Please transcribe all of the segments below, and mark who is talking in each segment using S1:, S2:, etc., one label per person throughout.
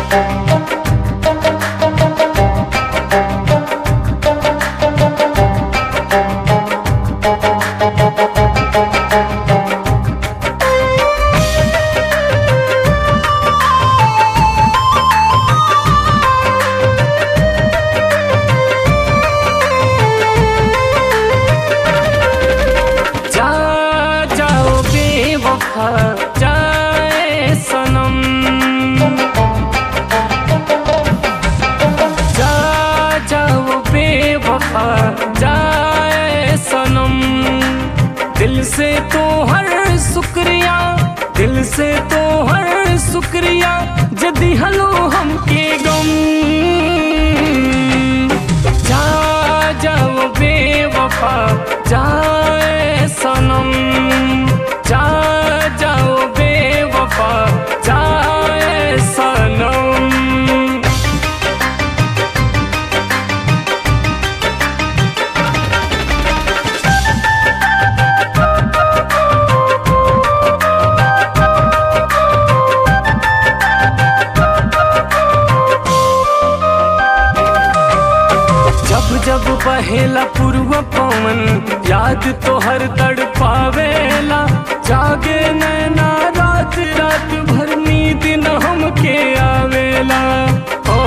S1: जाए सनम, जा जाओ बेवफा जाए सनम। दिल से तो हर शुक्रिया, दिल से तो हर शुक्रिया जदी हलो हमके गम। जा जाओ बेवफा जाए सनम, जा जाओ बेवफा जाए सनम। जब जब बहेला पूर्व पवन याद तो हर तड़ पावेला। जागे नैना रात रात भर नींद न हमके आवेला। ओ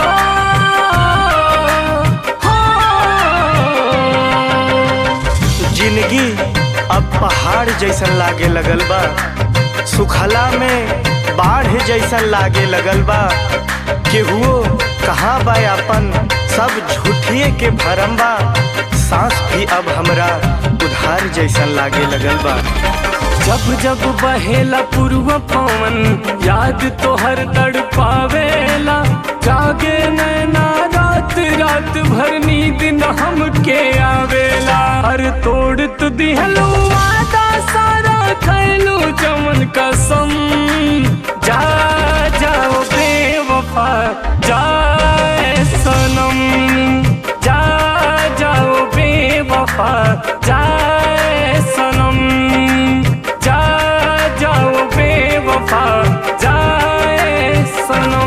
S2: जिंदगी अब पहाड़ जैसन लागे लगल बा, सुखला में बाढ़ जैसन लागे लगल बा। केहुओ कहाँ बा अपन, सब झूठिए के भरम बा। सांस भी अब हमरा उधार जैसन लागे लगल बा।
S1: जब जब बहेला पूर्व पवन याद तो हर तड़ पावेला। जागे नैना रात रात भर नींद न हमके आवेला। हर तोड़ तु दिहलो वादा सारा खैलू चमन कसम। जा जाओ बेवफा जाए सनम, जा जाओ बेवफा जाए सनम, जा जाओ बेवफा जाए सनम।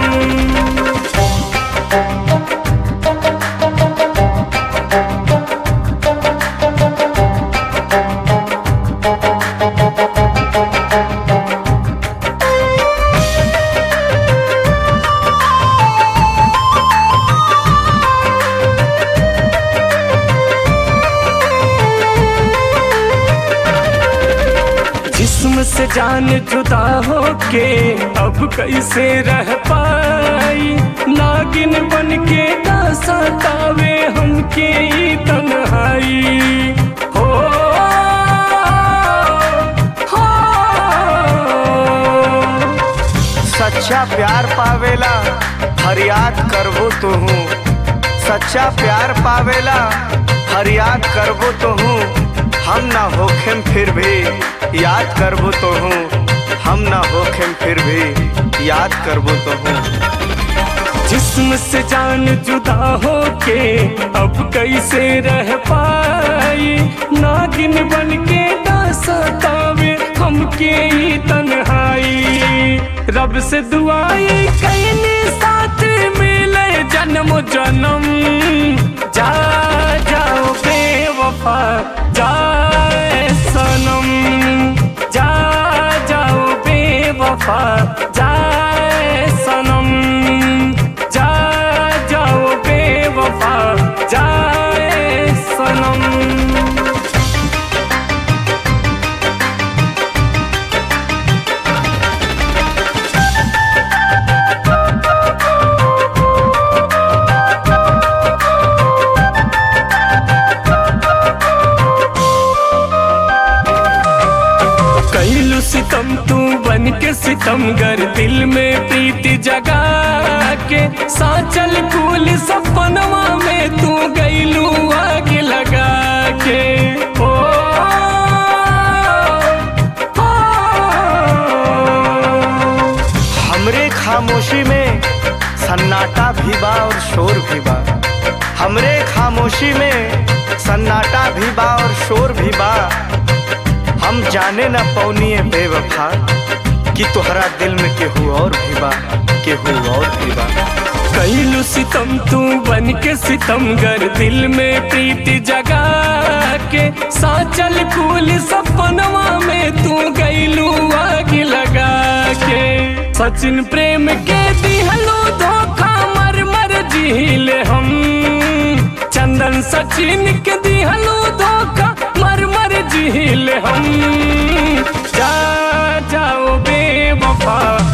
S1: जिस्म से जान जुदा होके अब कैसे रह पाई। नागिन बन के ना सतावे हमके ई तन्हाई। हो
S2: सच्चा प्यार पावेला फरियाद करबो तो हूँ। सच्चा प्यार पावेला फरियाद करबो तो हूँ। हम ना होखेम फिर भी याद करबो तो हूँ। हम ना होखेम फिर भी याद करबो तो हूँ।
S1: जिस्म से जान जुदा होके अब कैसे रह पाई। नागिन बन के ना सतावे हमके ई तन्हाई। रब से दुआई कईनी साथ मिले जन्म जन्म। जा जाओ बेवफा जाए सनम, जा जाओ बेवफा जाए सनम, जा जाओ बेवफा जाए सनम। कैलू सितम तू बन के सितमगर, दिल में प्रीति जगा के। साचल फूल सपनवा में तू गैलू आग लगा के। ओ
S2: हमरे खामोशी में सन्नाटा भी बा और शोर भी बा। हमरे खामोशी में सन्नाटा भी बा और शोर भी बा। हम जाने न पौनिए बेवफा कि तोहरा दिल में केहू और भी बा, केहू और के बा।
S1: कैलू सितम तू बन के सितमगर, दिल में प्रीति जगा के साचल कुल सपनवा में तू गईलू आग लगा के। सचिन प्रेम के दिहलो धोखा मर मर झील हम, चंदन सचिन के दिहलो धोखा मर मर झील हम। जा जाओ बेवफा